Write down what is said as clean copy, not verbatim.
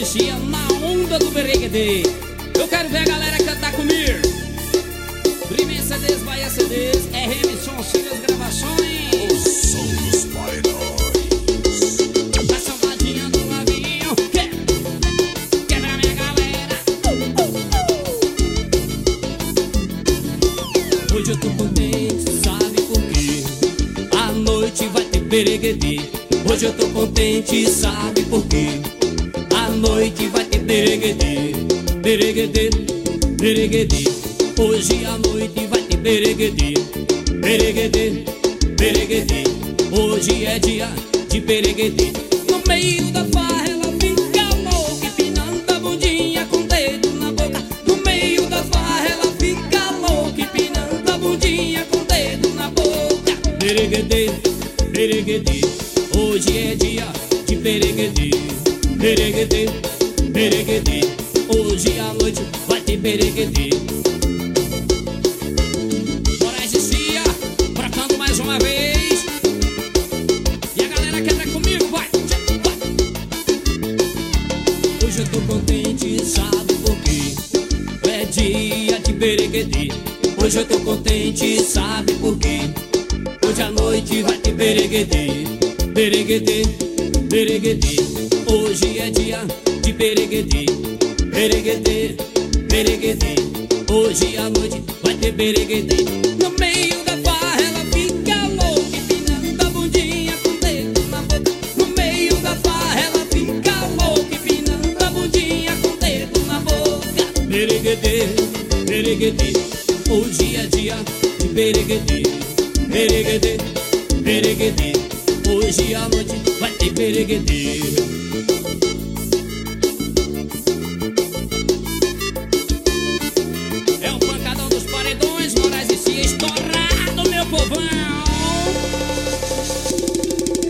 existia na onda do bereguedê. Eu quero ver a galera cantar comigo. Primeiro CDs, Bahia CDs, RM Som, Silas Gravações. O som dos paredões. A sambadinha do Lavinho. Quebra minha galera. Hoje eu tô contente, sabe por quê? A noite vai ter bereguedê. Hoje eu tô contente, sabe por quê? A noite vai ter bereguedê. Bereguedê, bereguedê. Hoje à noite vai ter bereguedê. Bereguedê, bereguedê. Hoje é dia de bereguedê. No meio da farra ela fica louca, empinando a bundinha com o dedo na boca. No meio da farra ela fica louca, empinando a bundinha com o dedo na boca. Bereguedê, bereguedê. Hoje é dia de bereguedê. Bereguedê, bereguedê. Hoje à noite vai ter bereguedê. Bora existia, brocando mais uma vez. E a galera quebra comigo, vai, vai. Hoje eu tô contente, sabe por quê? É dia de bereguedê. Hoje eu tô contente, sabe por quê? Hoje à noite vai ter bereguedê. Bereguedê, bereguedê. Hoje é dia de bereguedê. Bereguedê, bereguedê. Hoje à noite vai ter bereguedê. No meio da farra ela fica louca, empinando a bundinha com o dedo na boca. No meio da farra ela fica louca, empinando a bundinha com o dedo na boca. Bereguedê, bereguedê. Hoje é dia de bereguedê. Bereguedê, bereguedê. Hoje à noite vai ter bereguedê.